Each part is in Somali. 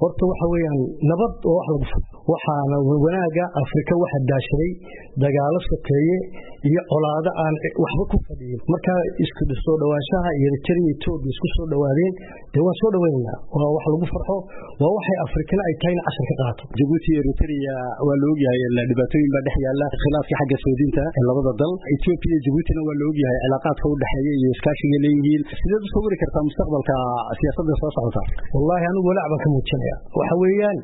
horta waxa weeyaan nabad oo wax lagu waxaana wanaaga Afrika waxa daashay dagaalo sokeeye iyo colaado aan waxba ku fadhiyin marka isku soo dhawaanshaha iyo Eritrea isku soo dhawaadeen waa soo dhaweynaa waa wax lagu farxo waa waxay Afrikana ay tahay cashar ka qaato Djibouti iyo Eritrea waa loo yahay la dhibaatooyin ba dhex yaala khilaafka xagga Suudiinta ee labada dal Ethiopia iyo Djibouti waa loo yahay cilaaqaadka u dhaxeeya iyo iskaashiga leeyihiin sidoo soo wari kartaa mustaqbalka siyaasadda soo socota wallahi anigu walaac ka muujinaya waxa weeyaan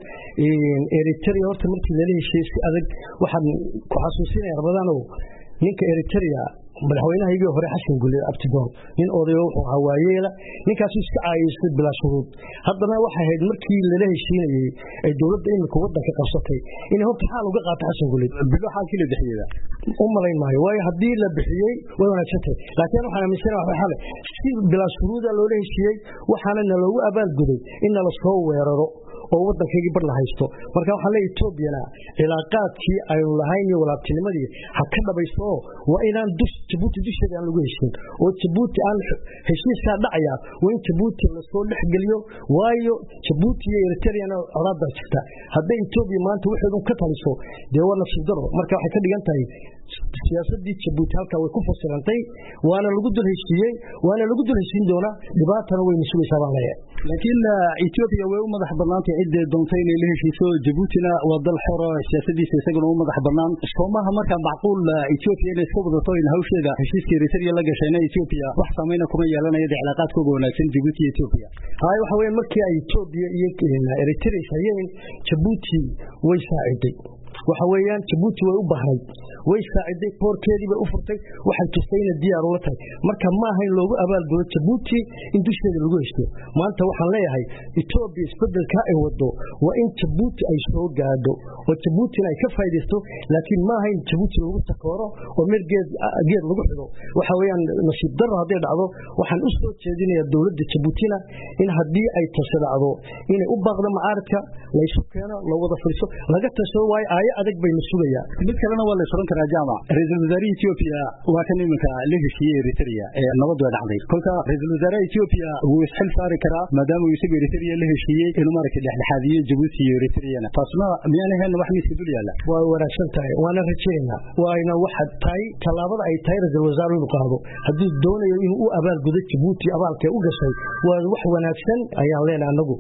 Eritrea horta markii la leeyahay si adag waxaan ku xasuusinaya rabadano ninka Eritrea madaxweynaha hore Xassan Gule Abtidoon nin odayo wuxuu hawaayeela ninkaas iska caayisay bila shuruud haddana waxa ahayd markii la heshiinayay ee dawladda in ku wadanka qabsatay in horta xal uga qaato Xassan Gule bilo xalkii la bixiyay umaleyn maayo way hadii la bixiyay way wanaagsantahay laakiin waxaan aaminsanahay waxa xal si bila shuruud loo heshiiyay waxaana loogu abaal guday in la soo weeraro oo wadankeegi bar la haysto marka waxa la Ethiopia cilaaqaadkii ay lahayn iyo walaabtinimadii ha ka dhabayso waa inaan Djibouti dishada lagu heshiin oo Djibouti aan heshiiska dhacaya waa in Djibouti la soo dhaxgeliyo waayo Djibouti iyo Eritrea colaad jirta hadda Ethiopia maanta waxay ka taliso deewana sidaro marka waxay ka dhigan tahay siyaasadii Djibouti halka way ku fasirantay waana lagu dul heshiiyay waana lagu dul heshiin doona dhibaatana way masuuliyad baan leeyahay laakiin Ethiopia way u madax banaantay cid doontay inay la heshiiso Djiboutina waa dal xor ah siyaasadiisa isaguna u madax banaan Soomaha marka macquul Ethiopia inay iska wadato in hawsheeda heshiiska Eritrea la gashay Ethiopia wax saameyn kuma yeelanayo cilaaqaadkooda wanaagsan Djibouti iyo Ethiopia waxa weeyaan markii ay Ethiopia iyo Eritrea hayeen Djibouti way saaciday waxa weeyaan Djibouti way u baahay way saaciday porkeedii bay u furtay waxay tusayna diyaar u tahay marka ma ahayn loogu abaal gudo Djibouti in dusheeda lagu heshiiyo maanta waxaan leeyahay Ethiopia isbeddelka ay wado waa in Djibouti ay soo gaadho oo Djibouti ay ka faa'iideysto laakiin ma ahayn Djibouti lagu takooro oo mergeed lagu xido waxa weeyaan nasiib darro haday dhacdo waxaan u soo jeedinayaa dawladda Djiboutina in hadii ay tashaado inay u baaqdo macaaradka la isu keeno la wada fariiso laga tasho way adag bay masuulaya mid kalena waa la soo karaa jaamac ra'iisul wasaaraha Ethiopia waa kan iminka la heshiiyay Eritrea ee nabad waa dhacday kolka ra'iisul wasaaraha Ethiopia wuu isxil saari karaa maadaama uu isagu Eritrea la heshiiyay inuu markii dhexdhexaadiyay Djibouti iyo Eritrea taasna miyaan wax miis dul yaala waa wanaagsan tahay waana rajeynaa waana waxa tahay talaabada ay tahay ra'iisul wasaaruhu qaado hadii doonayo inuu u abaal gudo Djibouti abaalka u gashay waa wax wanaagsan ayaan leenahay anagu